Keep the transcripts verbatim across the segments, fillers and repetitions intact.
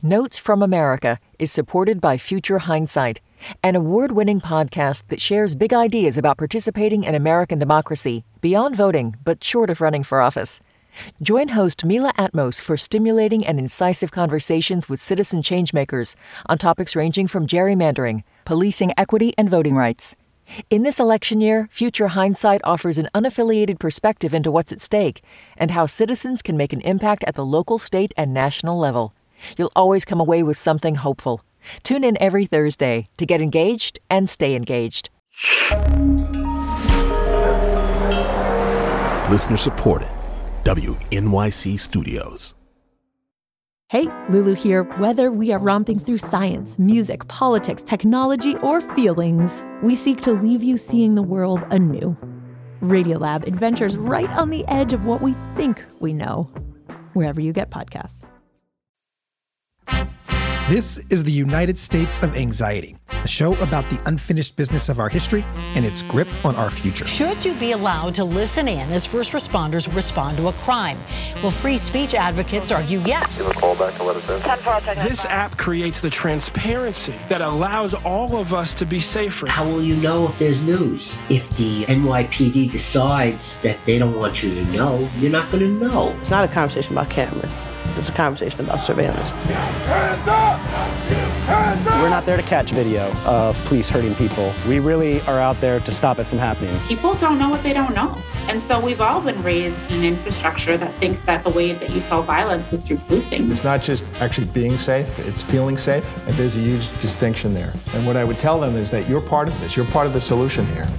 Notes from America is supported by Future Hindsight, an award-winning podcast that shares big ideas about participating in American democracy beyond voting, but short of running for office. Join host Mila Atmos for stimulating and incisive conversations with citizen changemakers on topics ranging from gerrymandering, policing equity, and voting rights. In this election year, Future Hindsight offers an unaffiliated perspective into what's at stake and how citizens can make an impact at the local, state, and national level. You'll always come away with something hopeful. Tune in every Thursday to get engaged and stay engaged. Listener supported. W N Y C Studios. Hey, Lulu here. Whether we are romping through science, music, politics, technology, or feelings, we seek to leave you seeing the world anew. Radiolab adventures right on the edge of what we think we know, wherever you get podcasts. This is the United States of Anxiety, a show about the unfinished business of our history and its grip on our future. Should you be allowed to listen in as first responders respond to a crime? Well, free speech advocates argue yes. Give a call back to let us in. This app creates the transparency that allows all of us to be safer. How will you know if there's news? If the N Y P D decides that they don't want you to know, you're not going to know. It's not a conversation about cameras. It's a conversation about surveillance. Hands up! Hands up! We're not there to catch video of police hurting people. We really are out there to stop it from happening. People don't know what they don't know. And so we've all been raised in an infrastructure that thinks that the way that you solve violence is through policing. It's not just actually being safe, it's feeling safe. And there's a huge distinction there. And what I would tell them is that you're part of this. You're part of the solution here.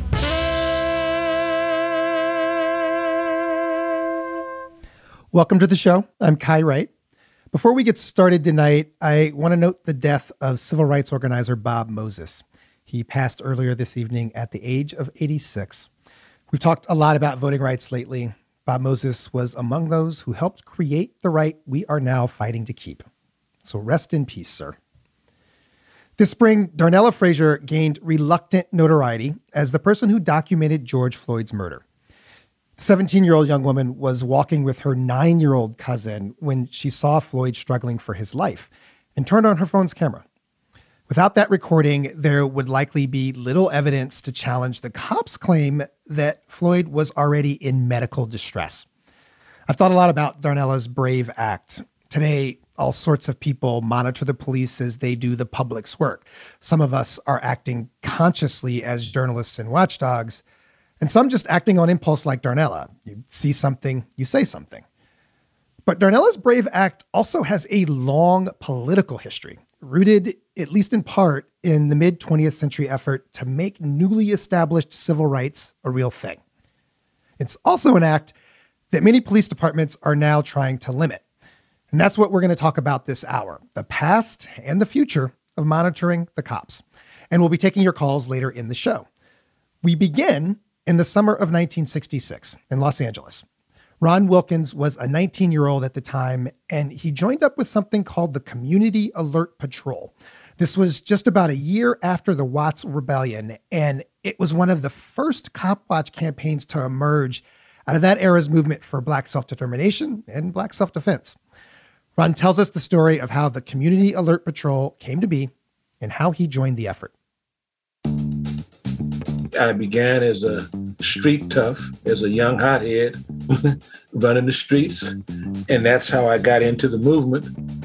Welcome to the show. I'm Kai Wright. Before we get started tonight, I want to note the death of civil rights organizer Bob Moses. He passed earlier this evening at the age of eighty-six. We've talked a lot about voting rights lately. Bob Moses was among those who helped create the right we are now fighting to keep. So rest in peace, sir. This spring, Darnella Frazier gained reluctant notoriety as the person who documented George Floyd's murder. The seventeen-year-old young woman was walking with her nine-year-old cousin when she saw Floyd struggling for his life and turned on her phone's camera. Without that recording, there would likely be little evidence to challenge the cops' claim that Floyd was already in medical distress. I've thought a lot about Darnella's brave act. Today, all sorts of people monitor the police as they do the public's work. Some of us are acting consciously as journalists and watchdogs, and some just acting on impulse like Darnella. You see something, you say something. But Darnella's brave act also has a long political history, rooted, at least in part, in the mid-twentieth century effort to make newly established civil rights a real thing. It's also an act that many police departments are now trying to limit. And that's what we're going to talk about this hour, the past and the future of monitoring the cops. And we'll be taking your calls later in the show. We begin in the summer of nineteen sixty-six in Los Angeles. Ron Wilkins was a nineteen-year-old at the time, and he joined up with something called the Community Alert Patrol. This was just about a year after the Watts Rebellion, and it was one of the first cop watch campaigns to emerge out of that era's movement for Black self-determination and Black self-defense. Ron tells us the story of how the Community Alert Patrol came to be and how he joined the effort. I began as a street tough, as a young hothead, running the streets. And that's how I got into the movement.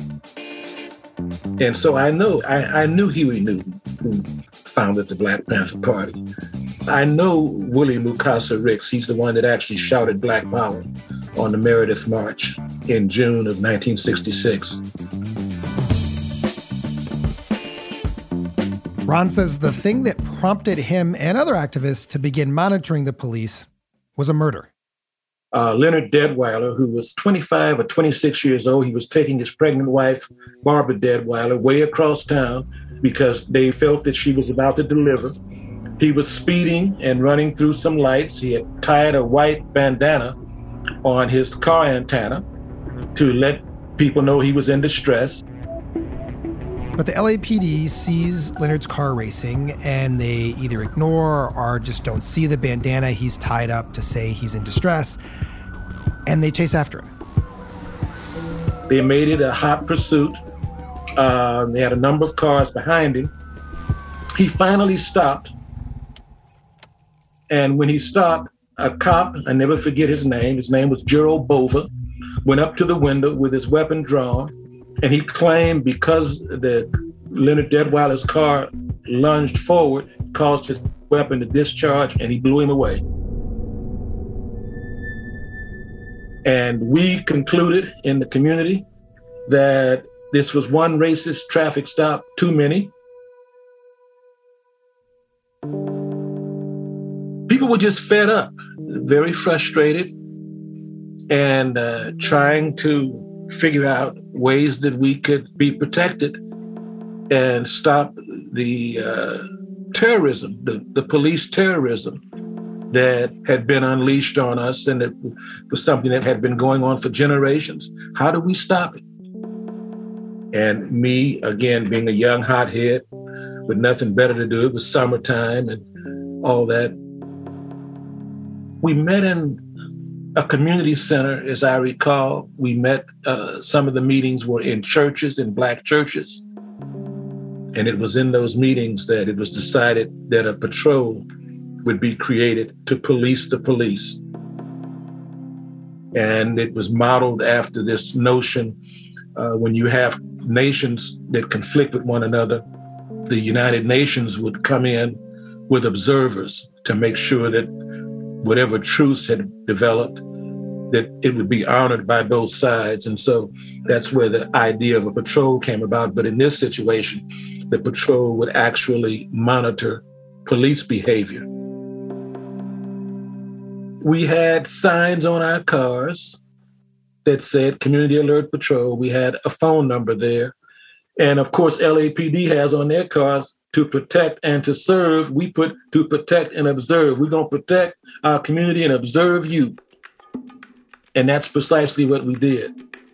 And so I know, I, I knew Huey Newton, who founded the Black Panther Party. I know Willie Mukasa Ricks. He's the one that actually shouted Black Power on the Meredith March in June of nineteen sixty-six. Ron says the thing that prompted him and other activists to begin monitoring the police was a murder. Uh, Leonard Deadweiler, who was twenty-five or twenty-six years old, he was taking his pregnant wife, Barbara Deadweiler, way across town because they felt that she was about to deliver. He was speeding and running through some lights. He had tied a white bandana on his car antenna to let people know he was in distress. But the L A P D sees Leonard's car racing, and they either ignore or just don't see the bandana he's tied up to say he's in distress, and they chase after him. They made it a hot pursuit. Uh, they had a number of cars behind him. He finally stopped. And when he stopped, a cop, I never forget his name, his name was Gerald Bova, went up to the window with his weapon drawn. And he claimed because the Leonard Deadwyler's car lunged forward, caused his weapon to discharge, and he blew him away. And we concluded in the community that this was one racist traffic stop too many. People were just fed up, very frustrated, and uh, trying to figure out ways that we could be protected and stop the uh, terrorism, the, the police terrorism that had been unleashed on us, and it was something that had been going on for generations. How do we stop it? And me, again, being a young hothead with nothing better to do, it was summertime and all that. We met in a community center, as I recall. We met, uh, some of the meetings were in churches, in Black churches. And it was in those meetings that it was decided that a patrol would be created to police the police. And it was modeled after this notion, uh, when you have nations that conflict with one another, the United Nations would come in with observers to make sure that whatever truce had developed, that it would be honored by both sides. And so that's where the idea of a patrol came about. But in this situation, the patrol would actually monitor police behavior. We had signs on our cars that said Community Alert Patrol. We had a phone number there. And of course, L A P D has on their cars, to protect and to serve. We put to protect and observe. We're going to protect our community and observe you. And that's precisely what we did.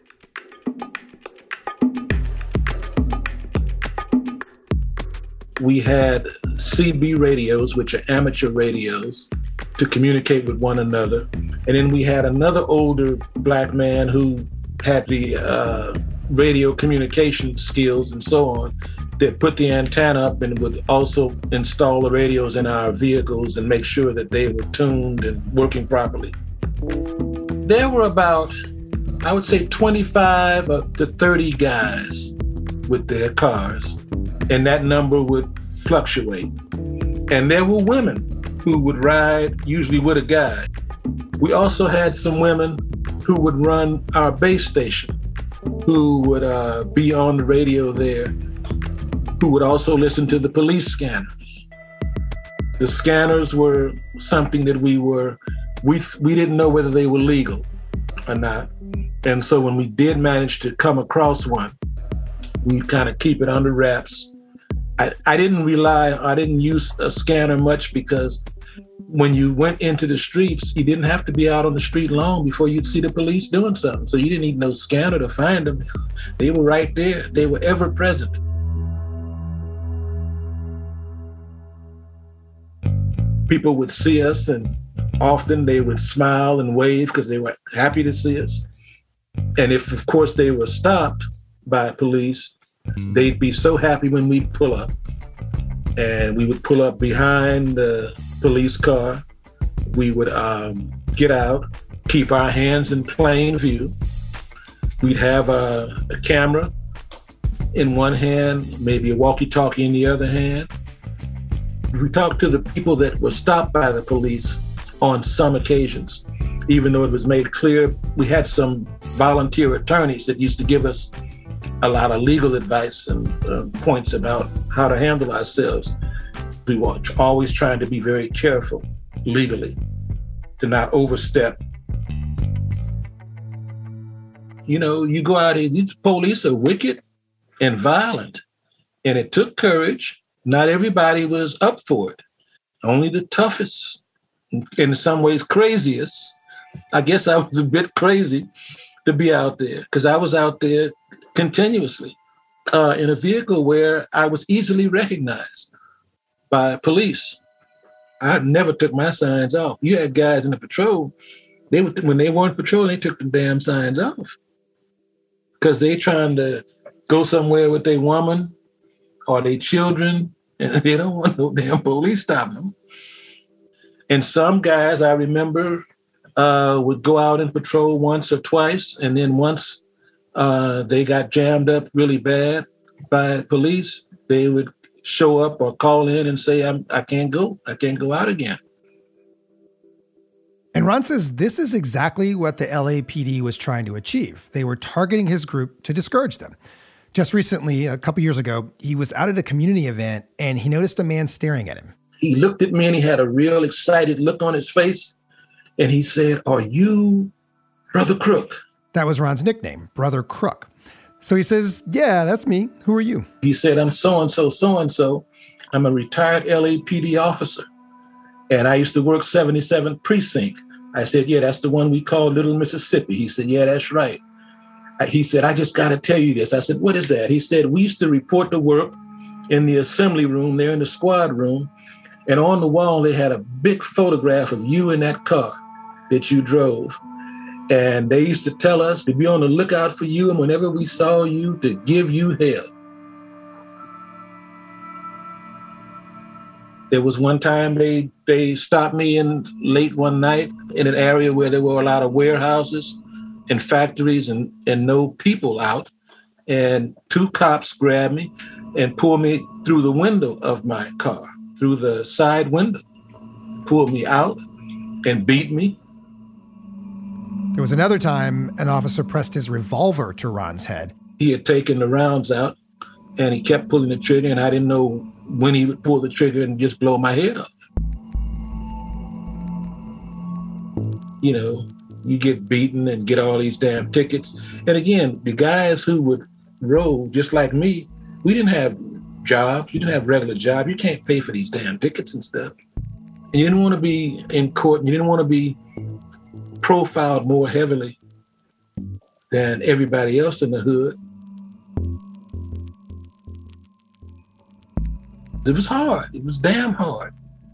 We had C B radios, which are amateur radios, to communicate with one another. And then we had another older Black man who had the uh, radio communication skills and so on, that put the antenna up and would also install the radios in our vehicles and make sure that they were tuned and working properly. There were about, I would say, twenty-five to thirty guys with their cars, and that number would fluctuate. And there were women who would ride, usually with a guy. We also had some women who would run our base station, who would uh, be on the radio there, who would also listen to the police scanners. The scanners were something that we were, we we didn't know whether they were legal or not. And so when we did manage to come across one, we kind of keep it under wraps. I, I didn't rely, I didn't use a scanner much, because when you went into the streets, you didn't have to be out on the street long before you'd see the police doing something. So you didn't need no scanner to find them. They were right there. They were ever present. People would see us, and often they would smile and wave because they were happy to see us. And if, of course, they were stopped by police, they'd be so happy when we'd pull up. And we would pull up behind the police car. We would um, get out, keep our hands in plain view. We'd have a, a camera in one hand, maybe a walkie-talkie in the other hand. We talked to the people that were stopped by the police on some occasions, even though it was made clear. We had some volunteer attorneys that used to give us a lot of legal advice and uh, points about how to handle ourselves. We were always trying to be very careful legally to not overstep. You know, you go out here, these police are wicked and violent, and it took courage. Not everybody was up for it. Only the toughest, in some ways craziest. I guess I was a bit crazy to be out there, because I was out there continuously uh, in a vehicle where I was easily recognized by police. I never took my signs off. You had guys in the patrol, they would, when they weren't patrolling, they took the damn signs off, because they trying to go somewhere with their woman or their children, and they don't want no damn police stopping them. And some guys, I remember, uh, would go out and patrol once or twice, and then once uh, they got jammed up really bad by police, they would show up or call in and say, I'm, I can't go. I can't go out again. And Ron says this is exactly what the L A P D was trying to achieve. They were targeting his group to discourage them. Just recently, a couple years ago, he was out at a community event and he noticed a man staring at him. He looked at me and he had a real excited look on his face. And he said, "Are you Brother Crook?" That was Ron's nickname, Brother Crook. So he says, "Yeah, that's me. Who are you?" He said, "I'm so-and-so, so-and-so. I'm a retired L A P D officer. And I used to work seventy-seventh Precinct." I said, "Yeah, that's the one we call Little Mississippi." He said, "Yeah, that's right." He said, "I just got to tell you this." I said, "What is that?" He said, "We used to report to work in the assembly room there in the squad room. And on the wall, they had a big photograph of you in that car that you drove. And they used to tell us to be on the lookout for you. And whenever we saw you, to give you hell." There was one time they, they stopped me in late one night in an area where there were a lot of warehouses and factories and, and no people out. And two cops grabbed me and pulled me through the window of my car, through the side window, pulled me out and beat me. There was another time an officer pressed his revolver to Ron's head. He had taken the rounds out and he kept pulling the trigger, and I didn't know when he would pull the trigger and just blow my head off. You know, you get beaten and get all these damn tickets. And again, the guys who would roll, just like me, we didn't have jobs. You didn't have regular jobs. You can't pay for these damn tickets and stuff. And you didn't want to be in court. And you didn't want to be profiled more heavily than everybody else in the hood. It was hard. It was damn hard.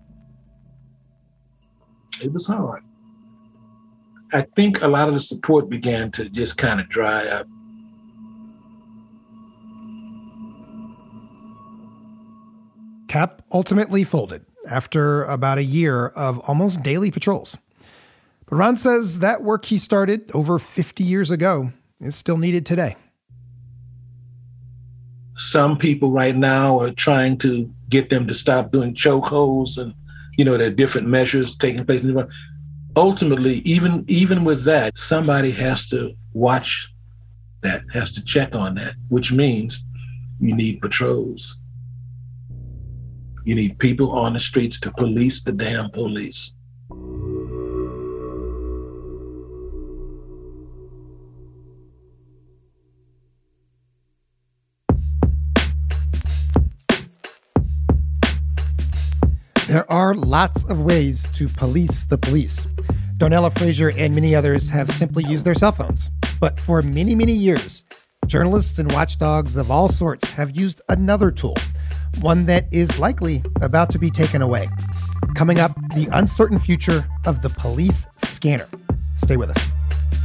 It was hard. I think a lot of the support began to just kind of dry up. Cap ultimately folded after about a year of almost daily patrols. But Ron says that work he started over fifty years ago is still needed today. Some people right now are trying to get them to stop doing chokeholds, and, you know, there are different measures taking place. Ultimately, even, even with that, somebody has to watch that, has to check on that, which means you need patrols. You need people on the streets to police the damn police. There are lots of ways to police the police. Donella Frazier and many others have simply used their cell phones. But for many, many years, journalists and watchdogs of all sorts have used another tool, one that is likely about to be taken away. Coming up, the uncertain future of the police scanner. Stay with us.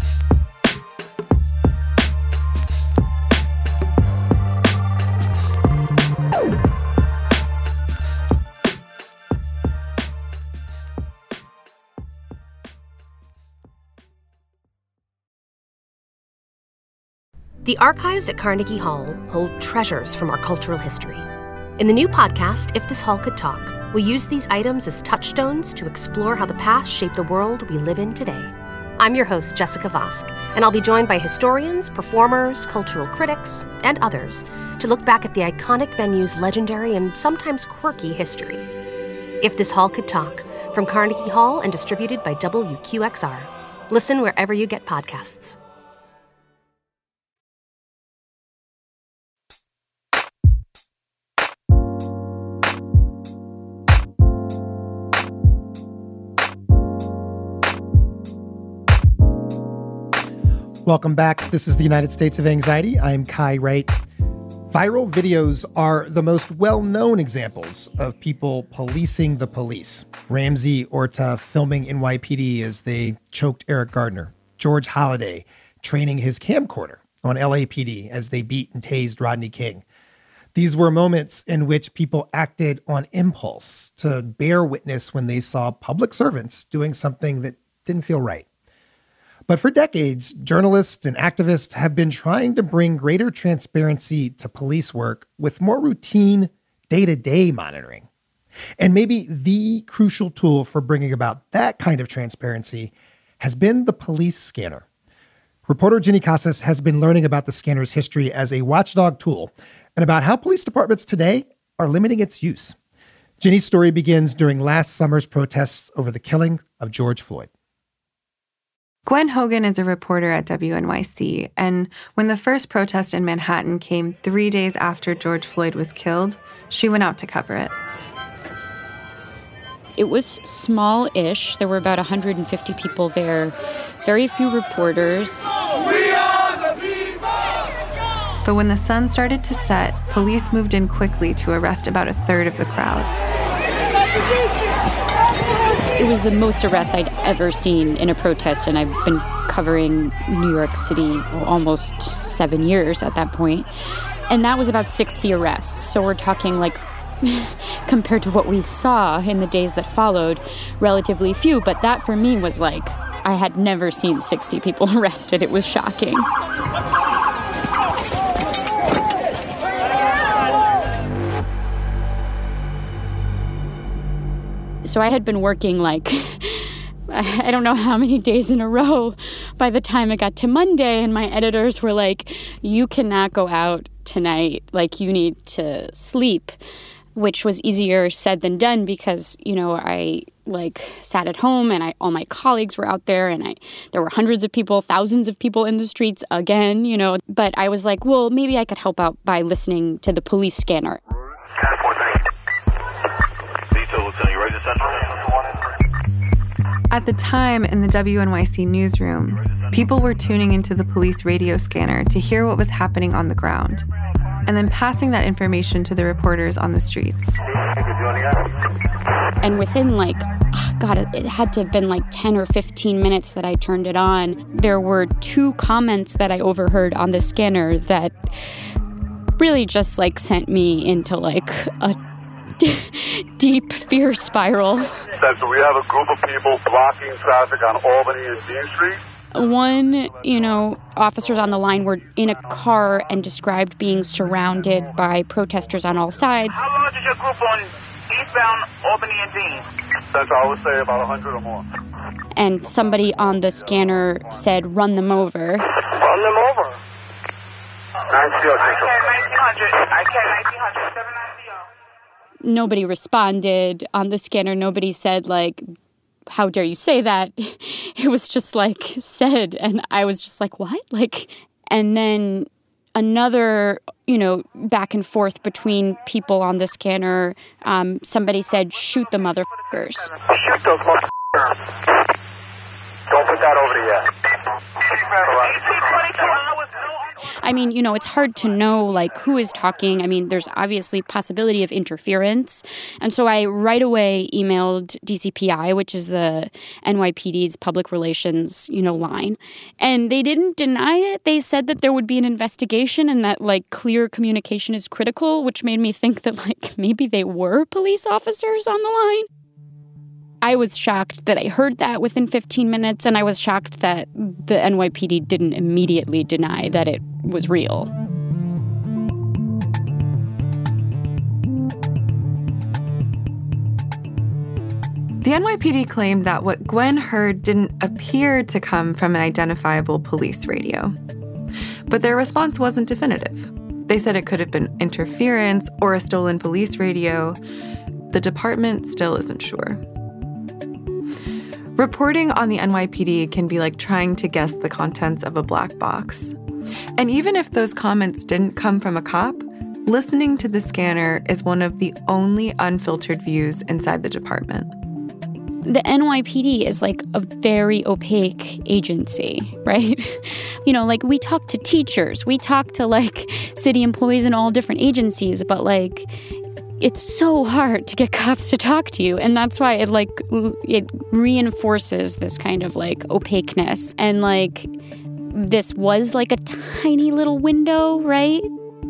The archives at Carnegie Hall hold treasures from our cultural history. In the new podcast, If This Hall Could Talk, we use these items as touchstones to explore how the past shaped the world we live in today. I'm your host, Jessica Vosk, and I'll be joined by historians, performers, cultural critics, and others to look back at the iconic venue's legendary and sometimes quirky history. If This Hall Could Talk, from Carnegie Hall and distributed by W Q X R. Listen wherever you get podcasts. Welcome back. This is the United States of Anxiety. I'm Kai Wright. Viral videos are the most well-known examples of people policing the police. Ramsey Orta filming N Y P D as they choked Eric Gardner. George Holliday training his camcorder on L A P D as they beat and tased Rodney King. These were moments in which people acted on impulse to bear witness when they saw public servants doing something that didn't feel right. But for decades, journalists and activists have been trying to bring greater transparency to police work with more routine, day-to-day monitoring. And maybe the crucial tool for bringing about that kind of transparency has been the police scanner. Reporter Ginny Casas has been learning about the scanner's history as a watchdog tool and about how police departments today are limiting its use. Ginny's story begins during last summer's protests over the killing of George Floyd. Gwen Hogan is a reporter at W N Y C, and when the first protest in Manhattan came three days after George Floyd was killed, she went out to cover it. It was small-ish. There were about one hundred fifty people there, very few reporters. We are the people! But when the sun started to set, police moved in quickly to arrest about a third of the crowd. It was the most arrests I'd ever seen in a protest, and I've been covering New York City almost seven years at that point. And that was about sixty arrests. So we're talking like, compared to what we saw in the days that followed, relatively few. But that for me was like, I had never seen sixty people arrested. It was shocking. So I had been working like, I don't know how many days in a row by the time it got to Monday, and my editors were like, you cannot go out tonight, like you need to sleep, which was easier said than done because, you know, I like sat at home and I all my colleagues were out there and I there were hundreds of people, thousands of people in the streets again, you know, but I was like, well, maybe I could help out by listening to the police scanner. At the time, in the W N Y C newsroom, people were tuning into the police radio scanner to hear what was happening on the ground, and then passing that information to the reporters on the streets. And within like, oh God, it, it had to have been like ten or fifteen minutes that I turned it on, there were two comments that I overheard on the scanner that really just like sent me into like a deep fear spiral. So we have a group of people blocking traffic on Albany and Dean Street. One, you know, officers on the line were in a car and described being surrounded by protesters on all sides. How large is your group on eastbound Albany and Dean? That's, I would say, about one hundred or more. And somebody on the scanner said, run them over. Run them over? I K nineteen hundred. I K nineteen hundred. seven nine zero. Nobody responded on the scanner. Nobody said, like, how dare you say that? It was just, like, said. And I was just like, what? Like, and then another, you know, back and forth between people on the scanner. Um, somebody said, shoot the motherfuckers. Shoot those motherfuckers. Don't put that over the air. I mean, you know, it's hard to know, like, who is talking. I mean, there's obviously possibility of interference. And so I right away emailed D C P I, which is the N Y P D's public relations, you know, line. And they didn't deny it. They said that there would be an investigation and that, like, clear communication is critical, which made me think that, like, maybe they were police officers on the line. I was shocked that I heard that within fifteen minutes, and I was shocked that the N Y P D didn't immediately deny that it was real. The N Y P D claimed that what Gwen heard didn't appear to come from an identifiable police radio. But their response wasn't definitive. They said it could have been interference or a stolen police radio. The department still isn't sure. Reporting on the N Y P D can be like trying to guess the contents of a black box. And even if those comments didn't come from a cop, listening to the scanner is one of the only unfiltered views inside the department. The N Y P D is like a very opaque agency, right? You know, like we talk to teachers, we talk to like city employees in all different agencies, but like it's so hard to get cops to talk to you. And that's why it like, it reinforces this kind of like opaqueness. And like this was like a tiny little window, right?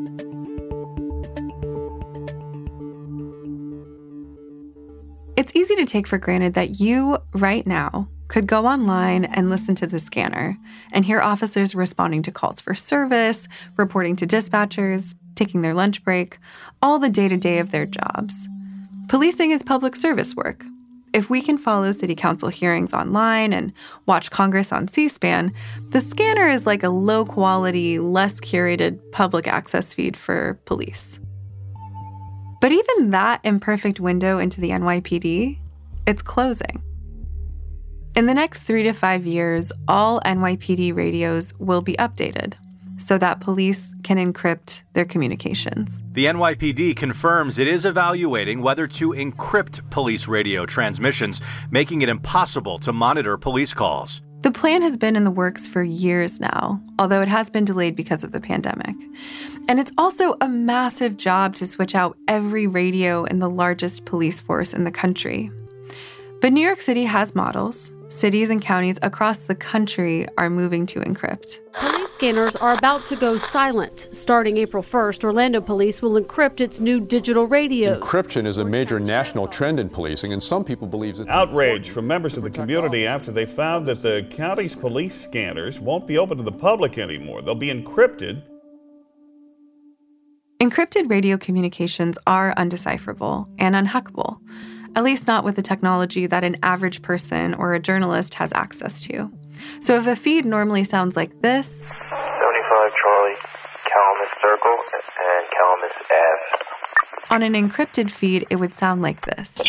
It's easy to take for granted that you, right now, could go online and listen to the scanner and hear officers responding to calls for service, reporting to dispatchers, taking their lunch break, all the day-to-day of their jobs. Policing is public service work. If we can follow city council hearings online and watch Congress on C-SPAN, the scanner is like a low-quality, less curated public access feed for police. But even that imperfect window into the N Y P D, it's closing. In the next three to five years, all N Y P D radios will be updated so that police can encrypt their communications. The N Y P D confirms it is evaluating whether to encrypt police radio transmissions, making it impossible to monitor police calls. The plan has been in the works for years now, although it has been delayed because of the pandemic. And it's also a massive job to switch out every radio in the largest police force in the country. But New York City has models. Cities and counties across the country are moving to encrypt. Police scanners are about to go silent. Starting April first, Orlando Police will encrypt its new digital radios. Encryption is a major national trend in policing, and some people believe it's... Outrage from members of the community after they found that the county's police scanners won't be open to the public anymore. They'll be encrypted. Encrypted radio communications are undecipherable and unhackable. At least not with the technology that an average person or a journalist has access to. So if a feed normally sounds like this... seventy-five Charlie, Calamus Circle, and Calamus Ave. On an encrypted feed, it would sound like this.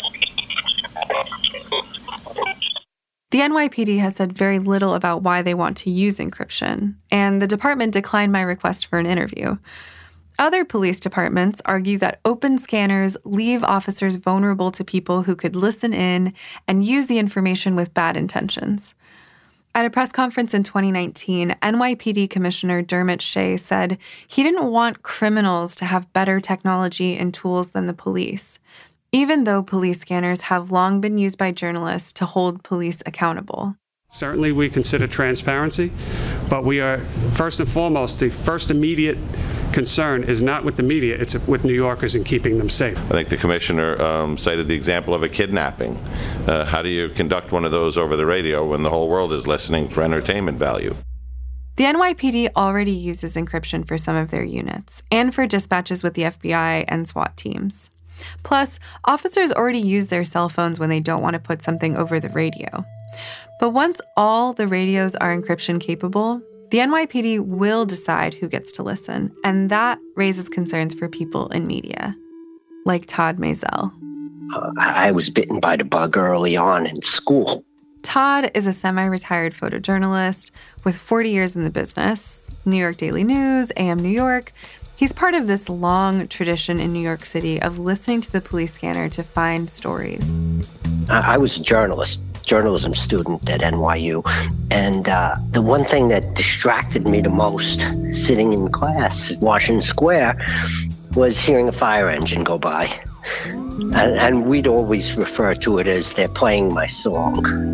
The N Y P D has said very little about why they want to use encryption, and the department declined my request for an interview. Other police departments argue that open scanners leave officers vulnerable to people who could listen in and use the information with bad intentions. At a press conference in twenty nineteen, N Y P D Commissioner Dermot Shea said he didn't want criminals to have better technology and tools than the police, even though police scanners have long been used by journalists to hold police accountable. Certainly we consider transparency, but we are, first and foremost, the first immediate concern is not with the media, it's with New Yorkers and keeping them safe. I think the commissioner um, cited the example of a kidnapping. Uh, how do you conduct one of those over the radio when the whole world is listening for entertainment value? The N Y P D already uses encryption for some of their units and for dispatches with the F B I and SWAT teams. Plus, officers already use their cell phones when they don't want to put something over the radio. But once all the radios are encryption capable, the N Y P D will decide who gets to listen, and that raises concerns for people in media, like Todd Mazel. Uh, I was bitten by the bug early on in school. Todd is a semi-retired photojournalist with forty years in the business, New York Daily News, A M New York. He's part of this long tradition in New York City of listening to the police scanner to find stories. I was a journalist, journalism student at N Y U, and uh, the one thing that distracted me the most sitting in class at Washington Square was hearing a fire engine go by. And, and we'd always refer to it as they're playing my song.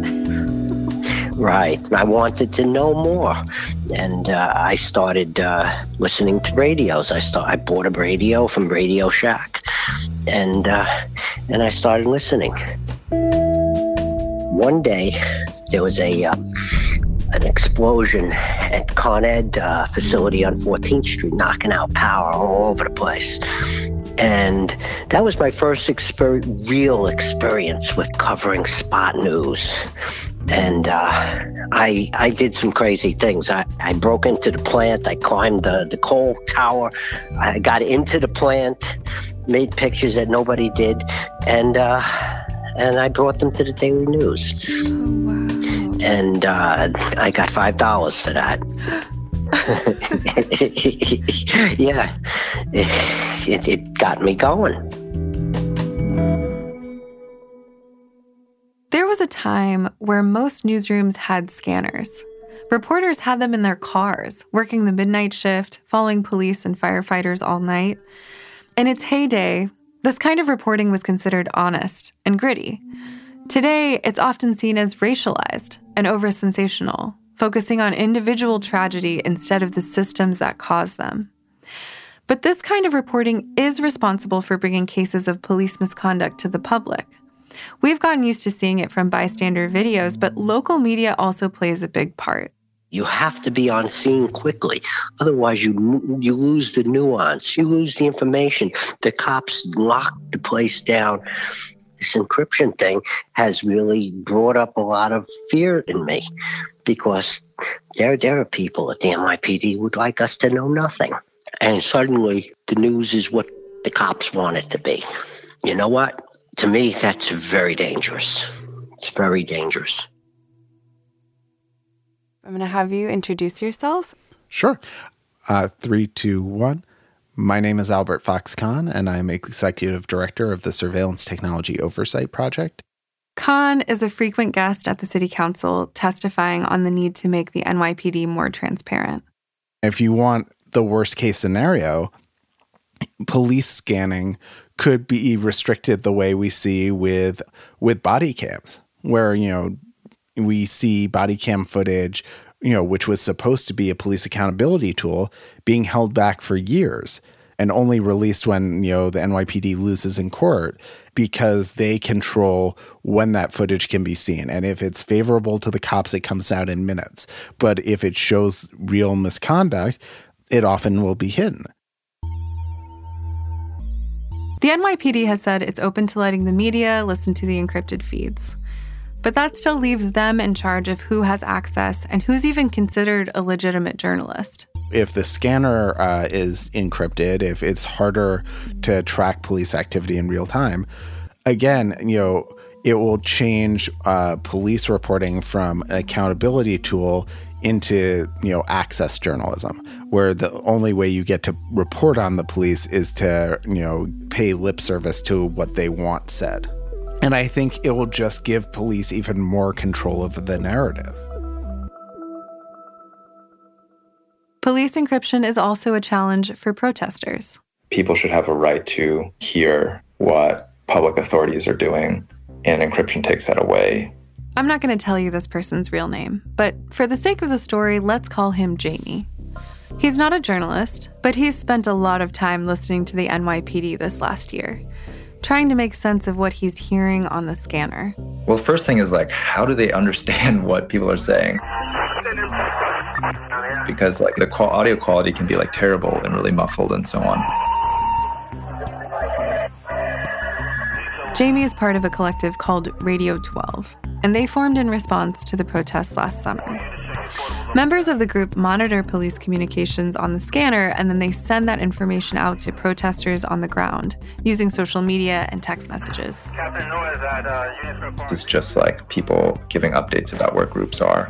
Right. I wanted to know more. And uh, I started uh, listening to radios. I start, I bought a radio from Radio Shack. And, uh, and I started listening. One day, there was a uh, an explosion at Con Ed uh, facility on fourteenth Street, knocking out power all over the place. And that was my first exper- real experience with covering spot news. And uh, I I did some crazy things. I, I broke into the plant. I climbed the, the coal tower. I got into the plant, made pictures that nobody did, and uh, and I brought them to the Daily News. Oh, wow. And uh, I got five dollars for that. Yeah, it, it got me going. There was a time where most newsrooms had scanners. Reporters had them in their cars, working the midnight shift, following police and firefighters all night. In its heyday, this kind of reporting was considered honest and gritty. Today, it's often seen as racialized and over-sensational, focusing on individual tragedy instead of the systems that cause them. But this kind of reporting is responsible for bringing cases of police misconduct to the public. We've gotten used to seeing it from bystander videos, but local media also plays a big part. You have to be on scene quickly. Otherwise, you you lose the nuance. You lose the information. The cops lock the place down. This encryption thing has really brought up a lot of fear in me because there, there are people at the N Y P D who would like us to know nothing. And suddenly, the news is what the cops want it to be. You know what? To me, that's very dangerous. It's very dangerous. I'm going to have you introduce yourself. Sure. Uh, three, two, one. My name is Albert Fox-Cahn, and I'm Executive Director of the Surveillance Technology Oversight Project. Cahn is a frequent guest at the City Council, testifying on the need to make the N Y P D more transparent. If you want the worst case scenario, police scanning could be restricted the way we see with with body cams, where, you know, we see body cam footage, you know, which was supposed to be a police accountability tool, being held back for years and only released when, you know, the N Y P D loses in court because they control when that footage can be seen. And if it's favorable to the cops, it comes out in minutes. But if it shows real misconduct, it often will be hidden. The N Y P D has said it's open to letting the media listen to the encrypted feeds. But that still leaves them in charge of who has access and who's even considered a legitimate journalist. If the scanner uh, is encrypted, if it's harder to track police activity in real time, again, you know, it will change uh, police reporting from an accountability tool into, you know, access journalism, where the only way you get to report on the police is to, you know, pay lip service to what they want said. And I think it will just give police even more control of the narrative. Police encryption is also a challenge for protesters. People should have a right to hear what public authorities are doing, and encryption takes that away. I'm not going to tell you this person's real name, but for the sake of the story, let's call him Jamie. He's not a journalist, but he's spent a lot of time listening to the N Y P D this last year, trying to make sense of what he's hearing on the scanner. Well, first thing is, like, how do they understand what people are saying? Because, like, the audio quality can be, like, terrible and really muffled and so on. Jamie is part of a collective called Radio twelve, and they formed in response to the protests last summer. Members of the group monitor police communications on the scanner, and then they send that information out to protesters on the ground using social media and text messages. It's just like people giving updates about where groups are.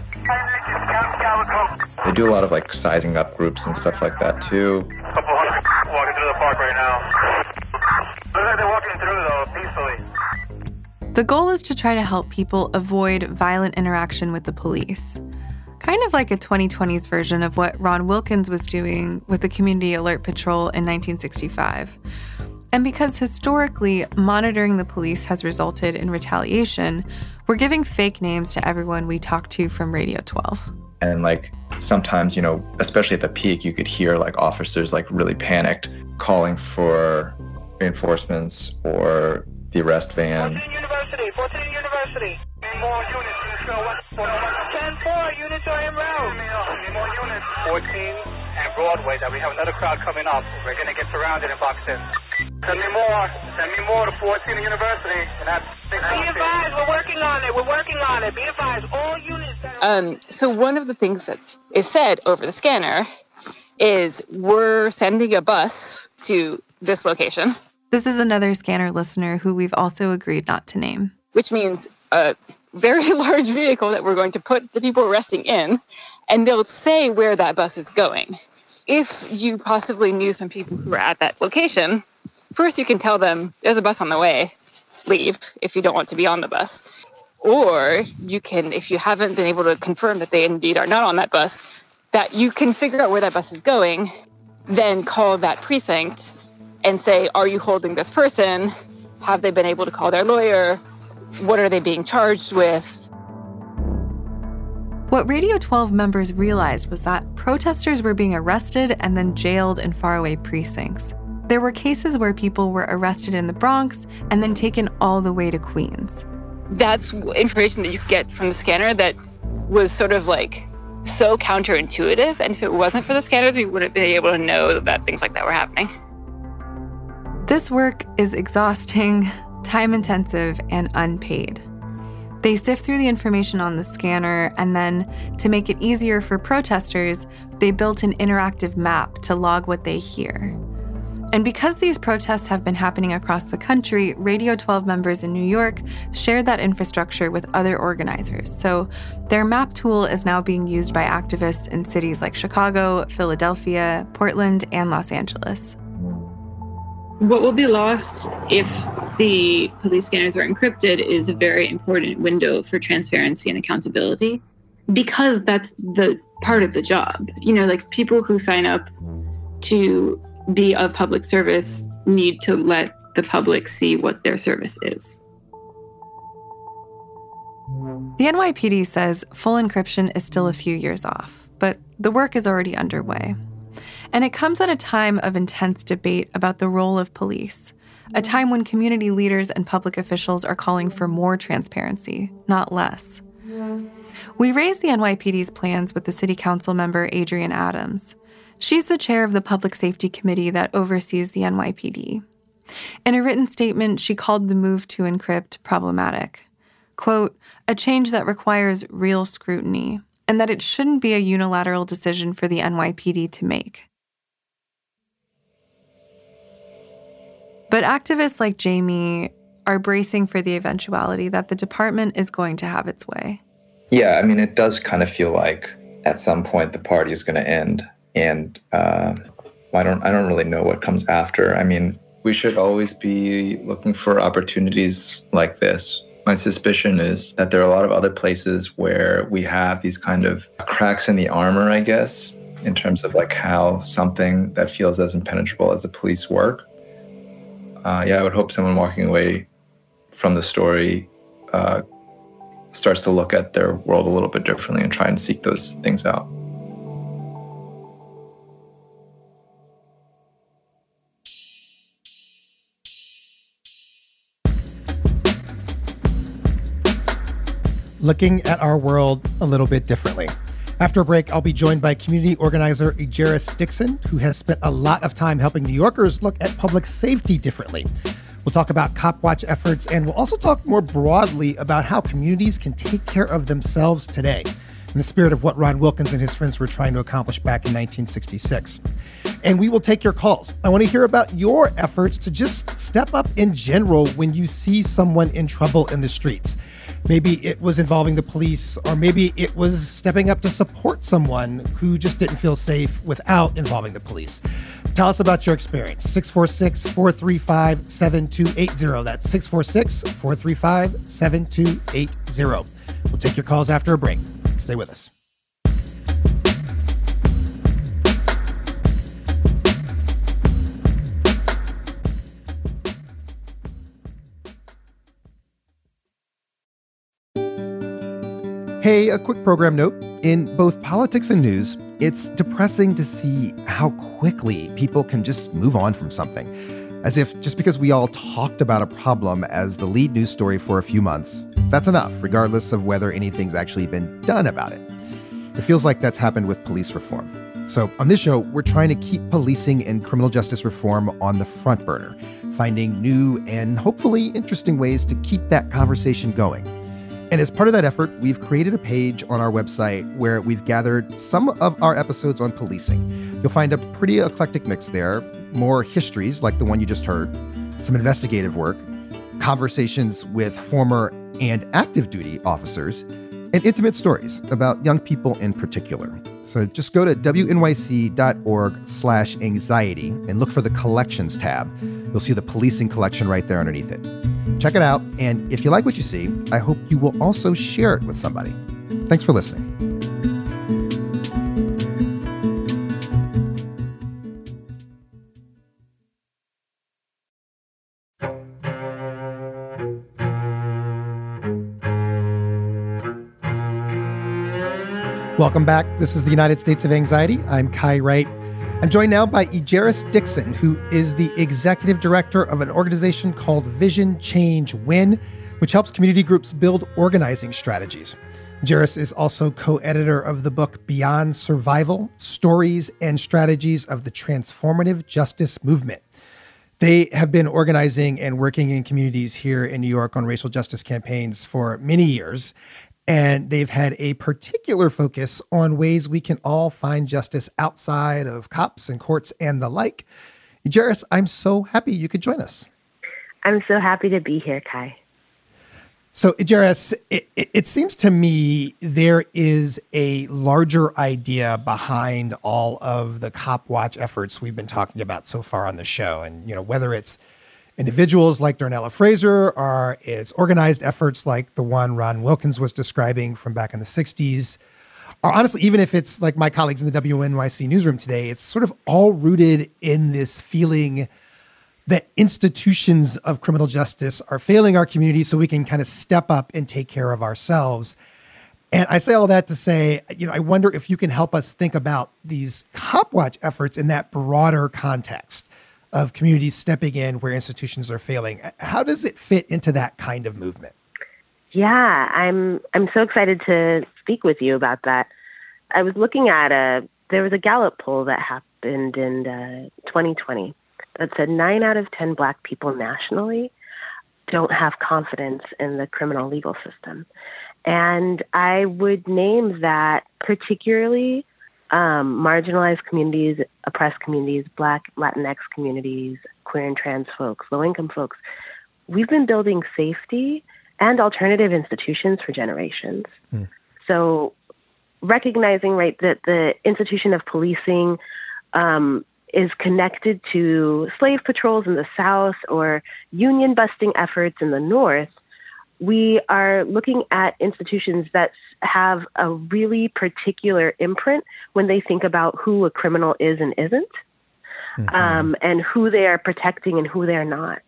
They do a lot of like sizing up groups and stuff like that too. Couple hundred walking through the park right now. Looks like they're walking through though, peacefully. The goal is to try to help people avoid violent interaction with the police. Kind of like a twenty twenties version of what Ron Wilkins was doing with the Community Alert Patrol in nineteen sixty-five. And because historically, monitoring the police has resulted in retaliation, we're giving fake names to everyone we talk to from Radio twelve. And like sometimes, you know, especially at the peak, you could hear like officers like really panicked, calling for reinforcements or the arrest van. fourteen University, fourteen University. More units in the show. ten four units are en route. Need more units. fourteen and Broadway, that we have another crowd coming up. We're going to get surrounded and boxed in. Send me more. Send me more to fourteen University. And that's Be advised, we're working on it. We're working on it. Be advised, all units. Um, so one of the things that is said over the scanner is we're sending a bus to this location. This is another scanner listener who we've also agreed not to name. Which means a very large vehicle that we're going to put the people arresting in, and they'll say where that bus is going. If you possibly knew some people who were at that location, first you can tell them there's a bus on the way, leave if you don't want to be on the bus. Or you can, if you haven't been able to confirm that they indeed are not on that bus, that you can figure out where that bus is going, then call that precinct and say, are you holding this person? Have they been able to call their lawyer? What are they being charged with? What Radio twelve members realized was that protesters were being arrested and then jailed in faraway precincts. There were cases where people were arrested in the Bronx and then taken all the way to Queens. That's information that you get from the scanner that was sort of like so counterintuitive. And if it wasn't for the scanners, we wouldn't be able to know that things like that were happening. This work is exhausting, time-intensive, and unpaid. They sift through the information on the scanner, and then, to make it easier for protesters, they built an interactive map to log what they hear. And because these protests have been happening across the country, Radio twelve members in New York shared that infrastructure with other organizers. So their map tool is now being used by activists in cities like Chicago, Philadelphia, Portland, and Los Angeles. What will be lost if the police scanners are encrypted is a very important window for transparency and accountability, because that's the part of the job. You know, like people who sign up to be of public service need to let the public see what their service is. The N Y P D says full encryption is still a few years off, but the work is already underway. And it comes at a time of intense debate about the role of police, a time when community leaders and public officials are calling for more transparency, not less. We raised the N Y P D's plans with the city council member Adrienne Adams. She's the chair of the Public Safety Committee that oversees the N Y P D. In a written statement, she called the move to encrypt problematic. Quote, a change that requires real scrutiny, and that it shouldn't be a unilateral decision for the N Y P D to make. But activists like Jamie are bracing for the eventuality that the department is going to have its way. Yeah, I mean, it does kind of feel like at some point the party is going to end. And uh, I don't I don't really know what comes after. I mean, we should always be looking for opportunities like this. My suspicion is that there are a lot of other places where we have these kind of cracks in the armor, I guess, in terms of like how something that feels as impenetrable as the police work. Uh, yeah, I would hope someone walking away from the story uh, starts to look at their world a little bit differently and try and seek those things out. Looking at our world a little bit differently. After a break, I'll be joined by community organizer Ejaris Dixon, who has spent a lot of time helping New Yorkers look at public safety differently. We'll talk about Cop Watch efforts, and we'll also talk more broadly about how communities can take care of themselves today, in the spirit of what Ron Wilkins and his friends were trying to accomplish back in nineteen sixty-six. And we will take your calls. I want to hear about your efforts to just step up in general when you see someone in trouble in the streets. Maybe it was involving the police, or maybe it was stepping up to support someone who just didn't feel safe without involving the police. Tell us about your experience. six four six, four three five, seven two eight zero. That's six four six, four three five, seven two eight zero. We'll take your calls after a break. Stay with us. Hey, a quick program note. In both politics and news, it's depressing to see how quickly people can just move on from something. As if just because we all talked about a problem as the lead news story for a few months, that's enough, regardless of whether anything's actually been done about it. It feels like that's happened with police reform. So on this show, we're trying to keep policing and criminal justice reform on the front burner, finding new and hopefully interesting ways to keep that conversation going. And as part of that effort, we've created a page on our website where we've gathered some of our episodes on policing. You'll find a pretty eclectic mix there, more histories like the one you just heard, some investigative work, conversations with former and active duty officers, and intimate stories about young people in particular. So just go to W N Y C dot org slash anxiety and look for the collections tab. You'll see the policing collection right there underneath it. Check it out, and if you like what you see, I hope you will also share it with somebody. Thanks for listening. Welcome back. This is the United States of Anxiety. I'm Kai Wright. I'm joined now by Ejeris Dixon, who is the executive director of an organization called Vision Change Win, which helps community groups build organizing strategies. Ejeris is also co-editor of the book Beyond Survival, Stories and Strategies of the Transformative Justice Movement. They have been organizing and working in communities here in New York on racial justice campaigns for many years. And they've had a particular focus on ways we can all find justice outside of cops and courts and the like. Ejeris, I'm so happy you could join us. I'm so happy to be here, Kai. So, Ejeris, it, it, it seems to me there is a larger idea behind all of the Cop Watch efforts we've been talking about so far on the show. And, you know, whether it's individuals like Darnella Fraser or it's organized efforts like the one Ron Wilkins was describing from back in the sixties, or honestly, even if it's like my colleagues in the W N Y C newsroom today, it's sort of all rooted in this feeling that institutions of criminal justice are failing our community so we can kind of step up and take care of ourselves. And I say all that to say, you know, I wonder if you can help us think about these Cop Watch efforts in that broader context of communities stepping in where institutions are failing. How does it fit into that kind of movement? Yeah, I'm I'm so excited to speak with you about that. I was looking at a, there was a Gallup poll that happened in uh, twenty twenty that said nine out of ten Black people nationally don't have confidence in the criminal legal system. And I would name that particularly um, marginalized communities, oppressed communities, Black, Latinx communities, queer and trans folks, low-income folks. We've been building safety and alternative institutions for generations. Hmm. So recognizing, right, that the institution of policing um, is connected to slave patrols in the South or union busting efforts in the North, we are looking at institutions that have a really particular imprint when they think about who a criminal is and isn't, mm-hmm. um, and who they are protecting and who they're not.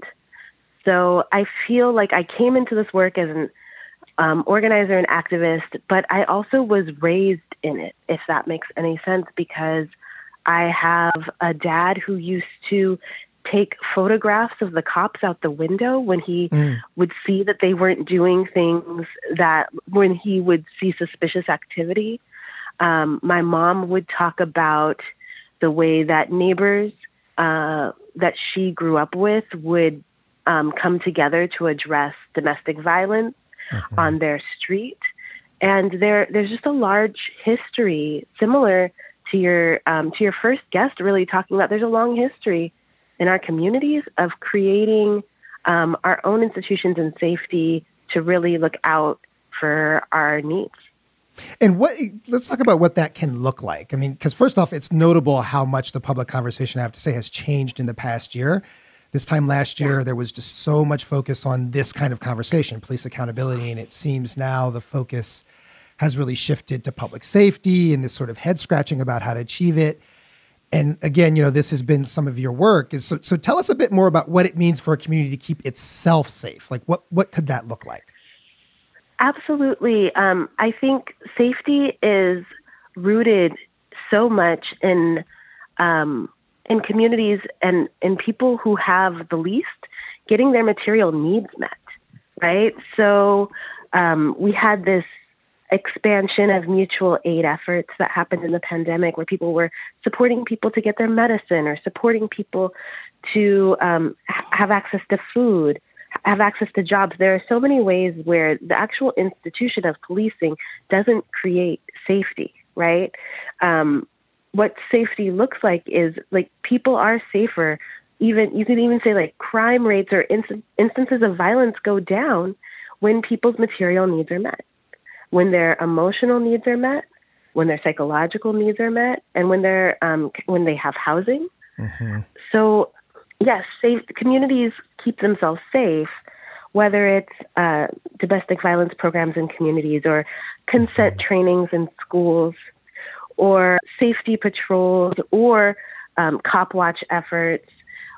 So I feel like I came into this work as an um, organizer and activist, but I also was raised in it, if that makes any sense, because I have a dad who used to take photographs of the cops out the window when he mm. would see that they weren't doing things, that when he would see suspicious activity. Um, my mom would talk about the way that neighbors uh, that she grew up with would um, come together to address domestic violence mm-hmm. on their street. And there, there's just a large history similar to your um, to your first guest, really talking about there's a long history in our communities of creating um, our own institutions and safety to really look out for our needs. And what? Let's talk about what that can look like. I mean, because first off, it's notable how much the public conversation, I have to say, has changed in the past year. This time last year, yeah. there was just so much focus on this kind of conversation, police accountability, and it seems now the focus has really shifted to public safety and this sort of head scratching about how to achieve it. And again, you know, this has been some of your work. Is so, so tell us a bit more about what it means for a community to keep itself safe. Like what, what could that look like? Absolutely. Um, I think safety is rooted so much in, um, in communities and in people who have the least getting their material needs met, right? So um, we had this expansion of mutual aid efforts that happened in the pandemic where people were supporting people to get their medicine or supporting people to um, have access to food, have access to jobs. There are so many ways where the actual institution of policing doesn't create safety, right? Um, what safety looks like is like people are safer. Even you can even say like crime rates or inst- instances of violence go down when people's material needs are met, when their emotional needs are met, when their psychological needs are met, and when they're um, when they have housing. Mm-hmm. So, yes, safe communities keep themselves safe, whether it's uh, domestic violence programs in communities or consent mm-hmm. trainings in schools or safety patrols or um, cop watch efforts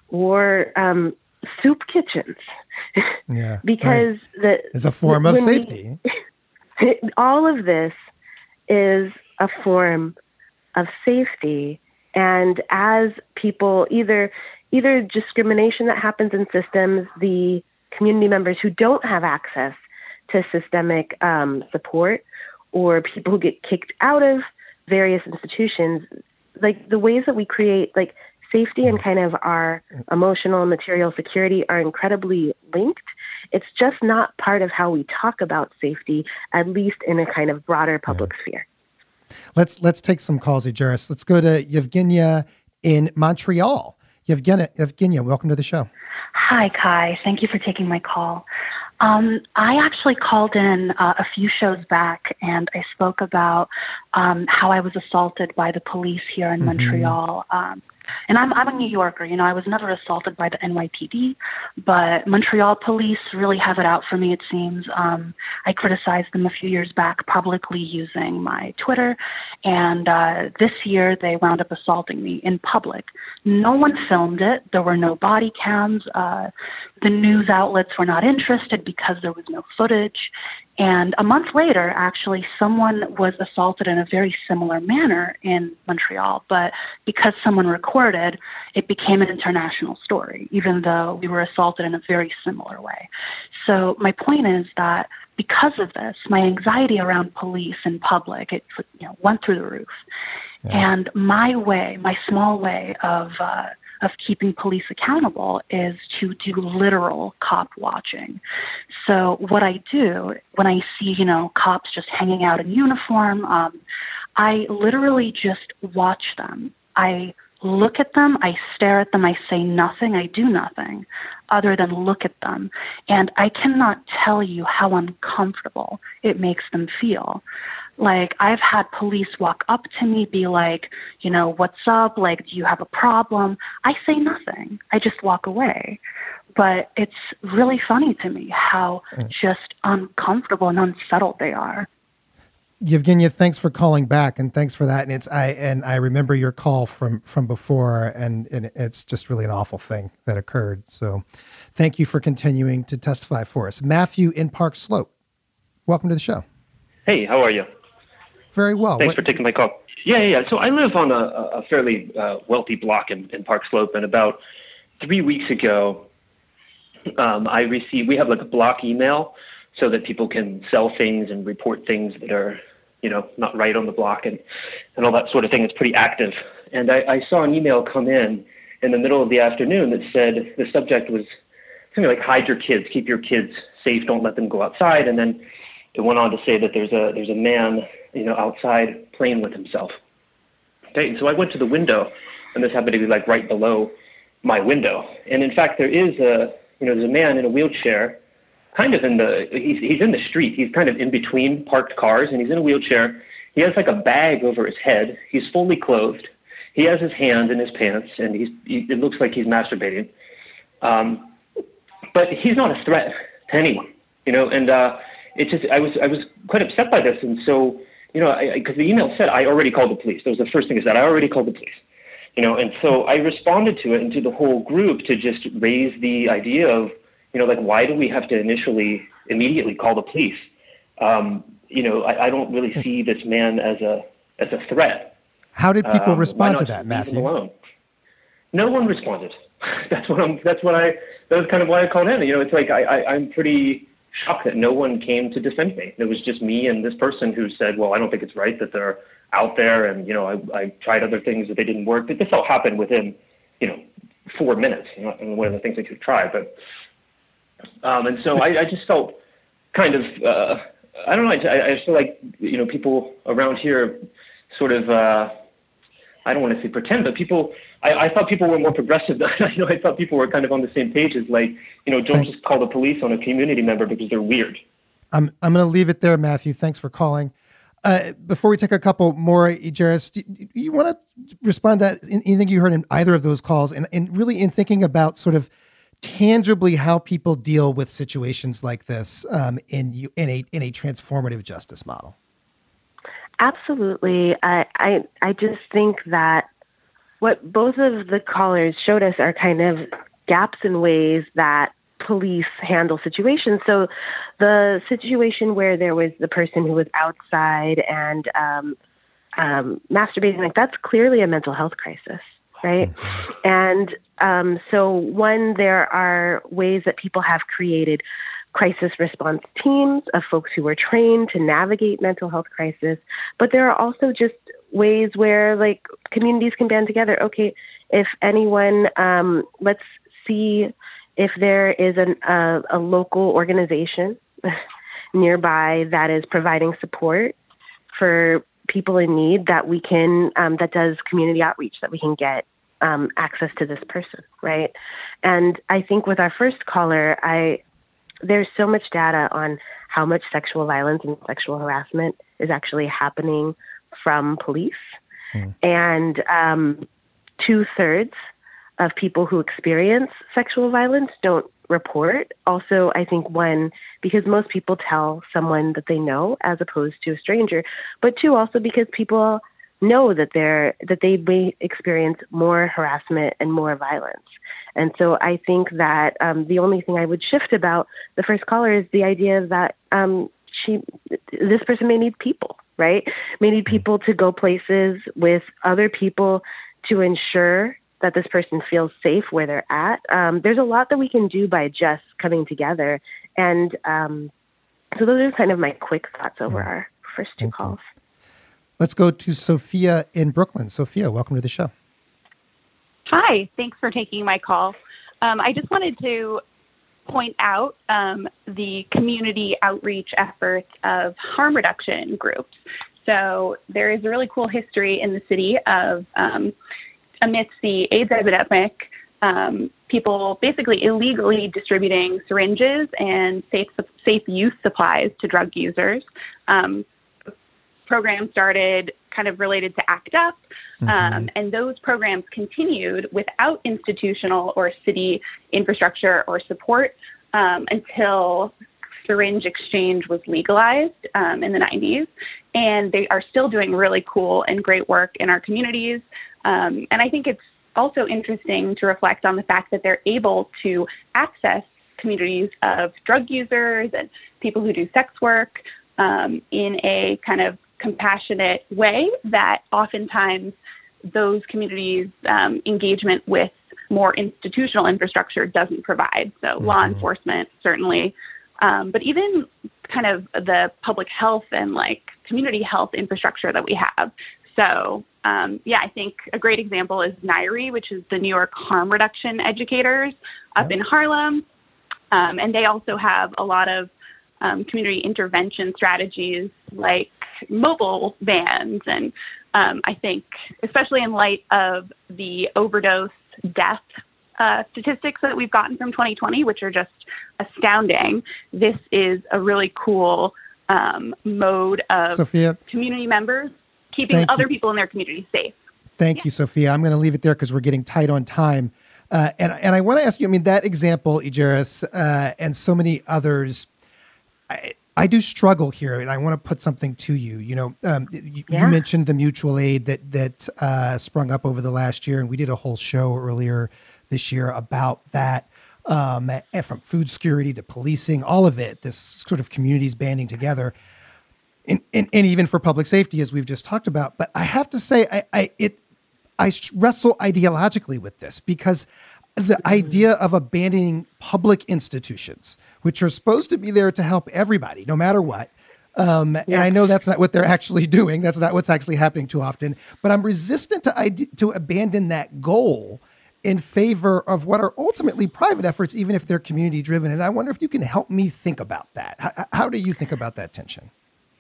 or um, soup kitchens. Yeah, because right. the it's a form of safety. We, all of this is a form of safety. And as people, either either discrimination that happens in systems, the community members who don't have access to systemic um, support, or people who get kicked out of various institutions, like the ways that we create like safety and kind of our emotional and material security are incredibly linked. It's just not part of how we talk about safety, at least in a kind of broader public yeah. sphere. Let's let's take some calls, Egeris. Let's go to Yevgenia in Montreal. Yevgenia, Yevgenia, welcome to the show. Hi, Kai. Thank you for taking my call. Um, I actually called in uh, a few shows back, and I spoke about um, how I was assaulted by the police here in mm-hmm. Montreal. Um, and I'm, I'm a New Yorker. You know, I was never assaulted by the N Y P D, but Montreal police really have it out for me, it seems. Um, I criticized them a few years back publicly using my Twitter, and uh, this year they wound up assaulting me in public. No one filmed it. There were no body cams. Uh, the news outlets were not interested because there was no footage. And a month later, actually, someone was assaulted in a very similar manner in Montreal. But because someone recorded, it became an international story, even though we were assaulted in a very similar way. So my point is that because of this, my anxiety around police in public, it you know, went through the roof. Yeah. And my way, my small way of uh, of keeping police accountable is to do literal cop watching. So what I do when I see, you know, cops just hanging out in uniform, um, I literally just watch them. I look at them, I stare at them, I say nothing, I do nothing other than look at them. And I cannot tell you how uncomfortable it makes them feel. Like, I've had police walk up to me, be like, you know, what's up? Like, do you have a problem? I say nothing. I just walk away. But it's really funny to me how just uncomfortable and unsettled they are. Yevgenia, thanks for calling back, and thanks for that. And it's I and I remember your call from from before, and, and it's just really an awful thing that occurred. So thank you for continuing to testify for us. Matthew in Park Slope, welcome to the show. Hey, how are you? Very well. Thanks what, for taking my call. Yeah, yeah, yeah. So I live on a, a fairly uh, wealthy block in, in Park Slope, and about three weeks ago, um, I received, we have like a block email so that people can sell things and report things that are, you know, not right on the block and, and all that sort of thing. It's pretty active. And I, I saw an email come in in the middle of the afternoon that said the subject was something like, hide your kids, keep your kids safe, don't let them go outside. And then it went on to say that there's a there's a man, you know, outside playing with himself. Okay, and so I went to the window, and this happened to be like right below my window. And in fact, there is a, you know, there's a man in a wheelchair, kind of in the, he's he's in the street. He's kind of in between parked cars, and he's in a wheelchair. He has like a bag over his head. He's fully clothed. He has his hand in his pants, and he's he, it looks like he's masturbating. Um, but he's not a threat to anyone, you know, and uh, It just, I was, I was quite upset by this. And so, you know, because the email said, I already called the police. That was the first thing I said. I already called the police, you know, and so I responded to it and to the whole group to just raise the idea of, you know, like, why do we have to initially immediately call the police? Um, you know, I, I don't really see this man as a, as a threat. How did people um, respond to that, Matthew? Alone? No one responded. that's what I'm, that's what I, that was kind of why I called in. You know, it's like, I, I I'm pretty shocked that no one came to defend me. It was just me and this person who said, well, I don't think it's right that they're out there. And, you know, I, I tried other things that they didn't work. But this all happened within, you know, four minutes. You know, and one of the things I could try. But, um, and so I, I just felt kind of, uh, I don't know, I, I just feel like, you know, people around here sort of, uh, I don't want to say pretend, but people, I, I thought people were more progressive. you know, I thought people were kind of on the same page as like, you know, don't Thanks. just call the police on a community member because they're weird. I'm I'm going to leave it there, Matthew. Thanks for calling. Uh, before we take a couple more, Egeris, do you want to respond to anything you heard in either of those calls, and, and really in thinking about sort of tangibly how people deal with situations like this um, in you in a in a transformative justice model? Absolutely. I, I I just think that what both of the callers showed us are kind of gaps in ways that police handle situations. So the situation where there was the person who was outside and um, um, masturbating, like that's clearly a mental health crisis, right? And um, so one, there are ways that people have created crisis response teams of folks who are trained to navigate mental health crisis. But there are also just ways where like communities can band together. Okay, if anyone, um, let's see if there is an, uh, a local organization nearby that is providing support for people in need that we can, um, that does community outreach, that we can get um, access to this person, right? And I think with our first caller, I there's so much data on how much sexual violence and sexual harassment is actually happening from police. Mm. And um, two-thirds of people who experience sexual violence don't report. Also, I think one, because most people tell someone that they know as opposed to a stranger, but two, also because people know that they're that they may experience more harassment and more violence. And so I think that um, the only thing I would shift about the first caller is the idea that um, she, this person may need people, right? May need people to go places with other people to ensure that this person feels safe where they're at. Um, there's a lot that we can do by just coming together. And um, so those are kind of my quick thoughts over our first two calls. Let's go to Sophia in Brooklyn. Sophia, welcome to the show. Hi, thanks for taking my call. Um, I just wanted to point out um, the community outreach efforts of harm reduction groups. So there is a really cool history in the city of, um, amidst the AIDS epidemic, um, people basically illegally distributing syringes and safe safe use supplies to drug users. Um, program started kind of related to ACT UP, um, mm-hmm. and those programs continued without institutional or city infrastructure or support um, until syringe exchange was legalized um, in the nineties. And they are still doing really cool and great work in our communities. Um, and I think it's also interesting to reflect on the fact that they're able to access communities of drug users and people who do sex work um, in a kind of compassionate way that oftentimes those communities' um, engagement with more institutional infrastructure doesn't provide. So mm-hmm. law enforcement, certainly, um, but even kind of the public health and like community health infrastructure that we have. So um, yeah, I think a great example is NYRE, which is the New York Harm Reduction Educators up yeah. in Harlem. Um, and they also have a lot of um, community intervention strategies like mobile vans. And um, I think, especially in light of the overdose death uh, statistics that we've gotten from twenty twenty, which are just astounding, this is a really cool um, mode of Sophia, community members keeping other you. people in their community safe. Thank yeah. you, Sophia. I'm going to leave it there because we're getting tight on time. Uh, and, and I want to ask you, I mean, that example, Ijerus, uh, and so many others, I, I do struggle here, and I want to put something to you. You know, um, you, yeah. you mentioned the mutual aid that that uh, sprung up over the last year, and we did a whole show earlier this year about that. Um, and from food security to policing, all of it, this sort of communities banding together, and, and, and even for public safety, as we've just talked about. But I have to say, I, I it I wrestle ideologically with this because the idea of abandoning public institutions, which are supposed to be there to help everybody, no matter what. Um, yeah. And I know that's not what they're actually doing. That's not what's actually happening too often. But I'm resistant to ide- to abandon that goal in favor of what are ultimately private efforts, even if they're community driven. And I wonder if you can help me think about that. How, how do you think about that tension?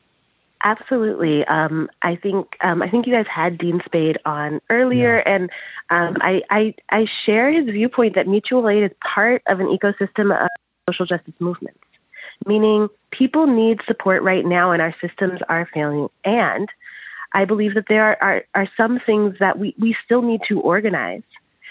Absolutely. Um, I think um, I think you guys had Dean Spade on earlier, yeah. and um, I, I I share his viewpoint that mutual aid is part of an ecosystem of social justice movements, meaning people need support right now, and our systems are failing. And I believe that there are, are, are some things that we, we still need to organize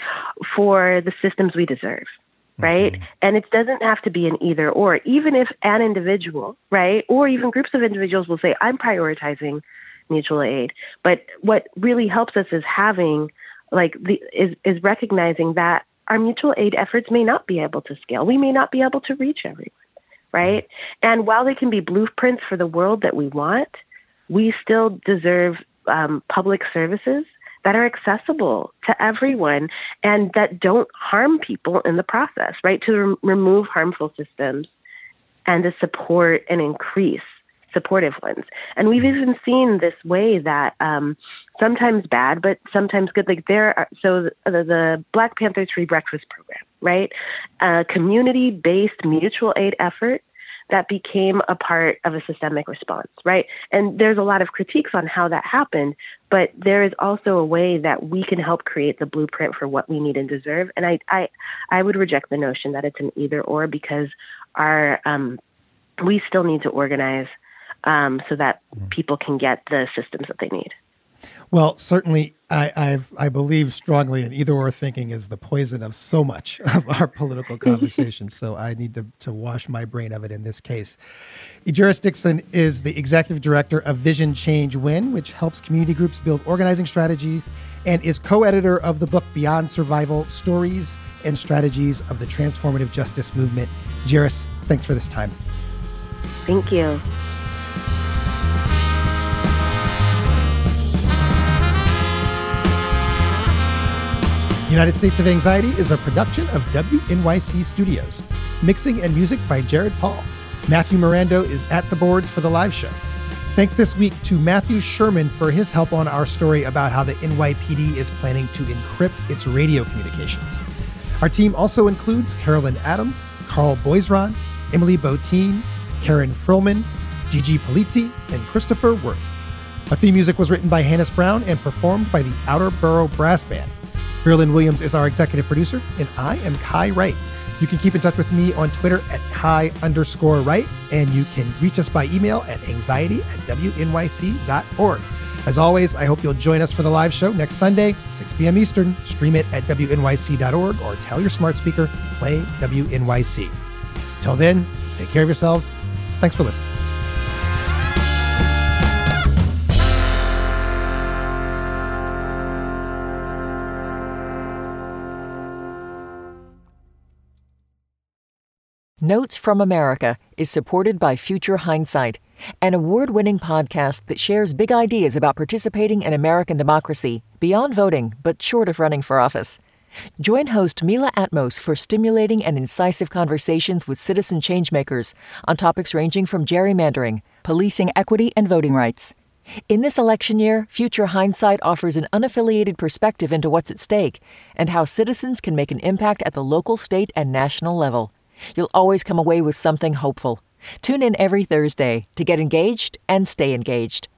for the systems we deserve. Right. Mm-hmm. And it doesn't have to be an either or, even if an individual, right, or even groups of individuals will say, I'm prioritizing mutual aid. But what really helps us is having like the is, is recognizing that our mutual aid efforts may not be able to scale. We may not be able to reach everyone. Right. And while they can be blueprints for the world that we want, we still deserve um, public services that are accessible to everyone and that don't harm people in the process, right? To re- remove harmful systems and to support and increase supportive ones. And we've even seen this way that um, sometimes bad, but sometimes good. Like there are, so the, the Black Panthers Free Breakfast Program, right? A community-based mutual aid effort that became a part of a systemic response, right? And there's a lot of critiques on how that happened, but there is also a way that we can help create the blueprint for what we need and deserve. And I, I, I would reject the notion that it's an either or, because our um, we still need to organize um, so that people can get the systems that they need. Well, certainly, I I've, I believe strongly in either or thinking is the poison of so much of our political conversation. So I need to, to wash my brain of it in this case. Ejeris Dixon is the executive director of Vision Change Win, which helps community groups build organizing strategies, and is co-editor of the book Beyond Survival: Stories and Strategies of the Transformative Justice Movement. Ejeris, thanks for this time. Thank you. United States of Anxiety is a production of W N Y C Studios. Mixing and music by Jared Paul. Matthew Mirando is at the boards for the live show. Thanks this week to Matthew Sherman for his help on our story about how the N Y P D is planning to encrypt its radio communications. Our team also includes Carolyn Adams, Carl Boisron, Emily Botine, Karen Frillman, Gigi Polizzi, and Christopher Worth. Our theme music was written by Hannes Brown and performed by the Outer Borough Brass Band. Marilyn Williams is our executive producer, and I am Kai Wright. You can keep in touch with me on Twitter at Kai underscore Wright, and you can reach us by email at anxiety at W N Y C dot org. As always, I hope you'll join us for the live show next Sunday, six p.m. Eastern. Stream it at W N Y C dot org or tell your smart speaker, play W N Y C. Till then, take care of yourselves. Thanks for listening. Notes from America is supported by Future Hindsight, an award-winning podcast that shares big ideas about participating in American democracy, beyond voting, but short of running for office. Join host Mila Atmos for stimulating and incisive conversations with citizen changemakers on topics ranging from gerrymandering, policing equity, and voting rights. In this election year, Future Hindsight offers an unaffiliated perspective into what's at stake and how citizens can make an impact at the local, state, and national level. You'll always come away with something hopeful. Tune in every Thursday to get engaged and stay engaged.